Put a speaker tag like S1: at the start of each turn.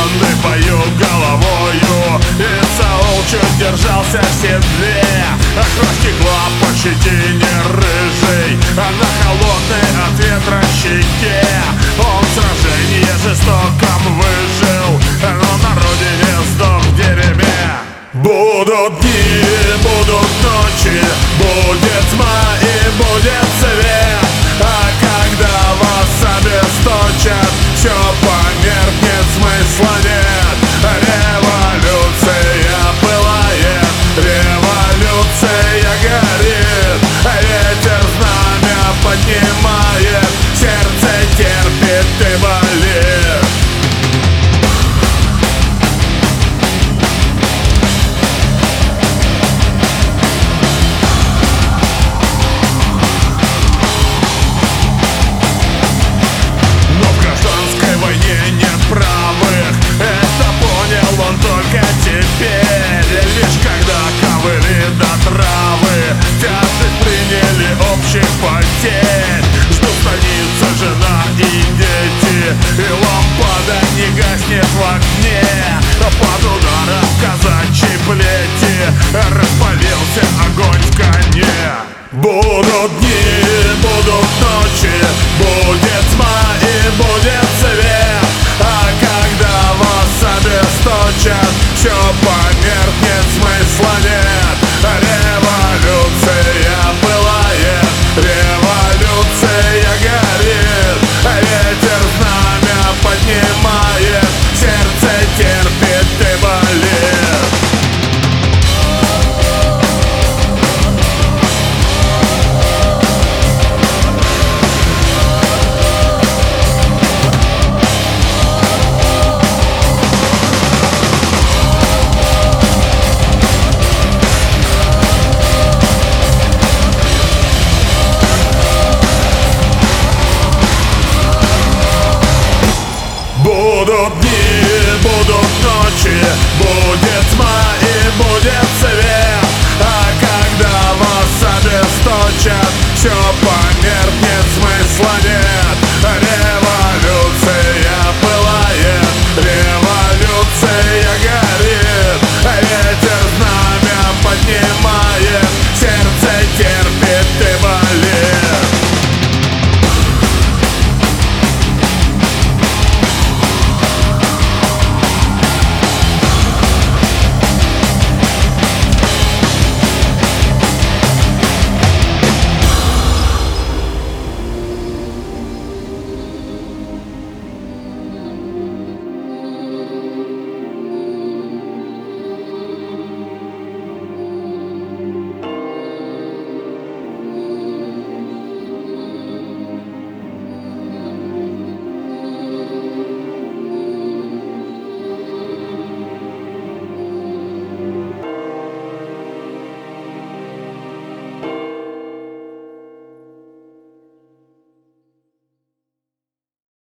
S1: команды пою головою, и Саул чуть держался в седле. Кровь текла по щетине рыжей, а на холодной от ветра щеке. Он в сражении жестоком выжил, но на родине сдох в дерьме. Будут дни, будут ночи, будет тьма и будет свет. А когда вас обесточат, все померкнет, смысла нет. Революция пылает, революция горит. Ветер знамя поднимает, сердце терпит и болит. Он только теперь, лишь когда ковыли до травы тяжесть приняли общих потерь. Ждут станица, жена и дети, и лампада не гаснет в окне. Под ударом казачьей плети распалился огонь в коне. Будут дни, будут ночи, будет тьма и будет свет. А когда вас обесточат, все померкнет, смысла нет.